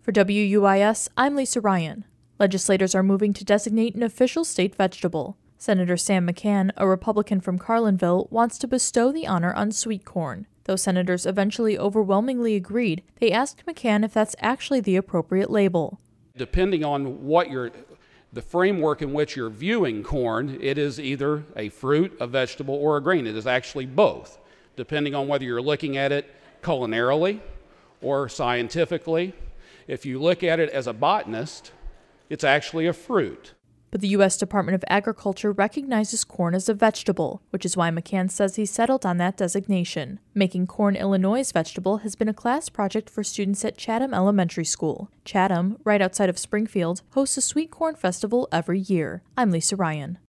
For WUIS, I'm Lisa Ryan. Legislators are moving to designate an official state vegetable. Senator Sam McCann, a Republican from Carlinville, wants to bestow the honor on sweet corn. Though senators eventually overwhelmingly agreed, they asked McCann if that's actually the appropriate label. Depending on the framework in which you're viewing corn, it is either a fruit, a vegetable, or a grain. It is actually both, depending on whether you're looking at it culinarily or scientifically. If you look at it as a botanist, it's actually a fruit. But the U.S. Department of Agriculture recognizes corn as a vegetable, which is why McCann says he settled on that designation. Making Corn Illinois' vegetable has been a class project for students at Chatham Elementary School. Chatham, right outside of Springfield, hosts a sweet corn festival every year. I'm Lisa Ryan.